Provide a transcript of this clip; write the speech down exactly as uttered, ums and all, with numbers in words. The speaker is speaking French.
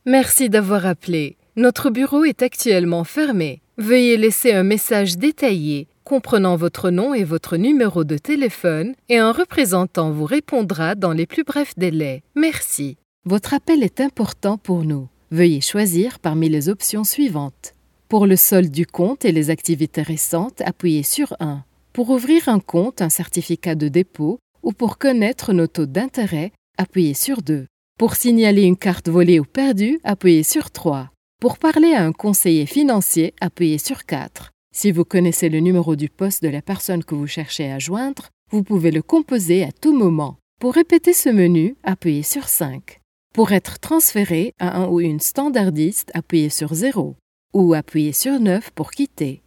Merci d'avoir appelé. Notre bureau est actuellement fermé. Veuillez laisser un message détaillé comprenant votre nom et votre numéro de téléphone et un représentant vous répondra dans les plus brefs délais. Merci. Votre appel est important pour nous. Veuillez choisir parmi les options suivantes. Pour le solde du compte et les activités récentes, appuyez sur un. Pour ouvrir un compte, un certificat de dépôt ou pour connaître nos taux d'intérêt, appuyez sur deux. Pour signaler une carte volée ou perdue, appuyez sur trois. Pour parler à un conseiller financier, appuyez sur quatre. Si vous connaissez le numéro du poste de la personne que vous cherchez à joindre, vous pouvez le composer à tout moment. Pour répéter ce menu, appuyez sur cinq. Pour être transféré à un ou une standardiste, appuyez sur zéro ou appuyez sur neuf pour quitter.